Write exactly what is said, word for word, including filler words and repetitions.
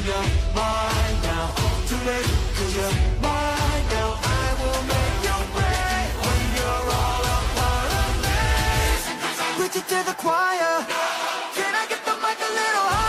you're mine now. Too late, cause you're mine now. I will make you pay when you're all a part of me. Preach it to the choir. Can I get the mic a little higher?